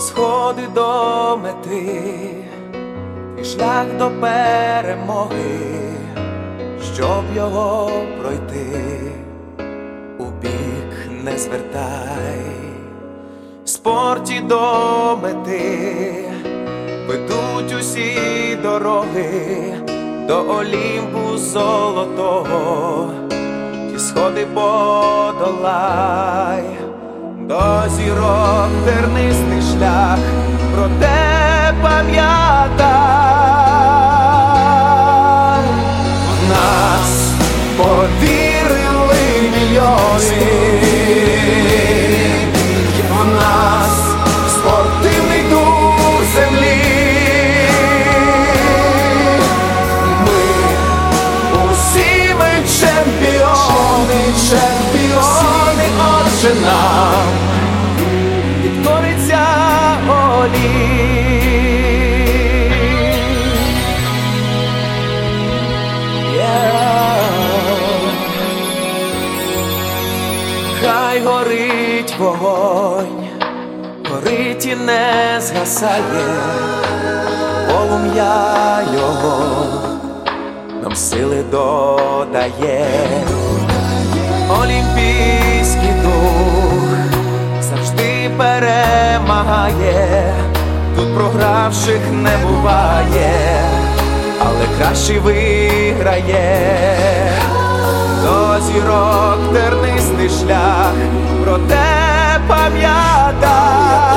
сходи до мети, і шлях до перемоги, щоб його пройти, у бік не звертай. В спорті до мети ведуть усі дороги, до Олімпу золотого, ті сходи подолай, до зірок тернистий шлях, проте пам'ятай, в нас повірили мільйони, в нас спортивний дух землі. Чемпіони, отже нам підкориться Олімп. Хай горить вогонь, горить і не згасає, полум'я його нам сили додає. Олімпійський дух завжди перемагає, тут програвших не буває, але кращий виграє. До зірок тернистий шлях, проте пам'ятай,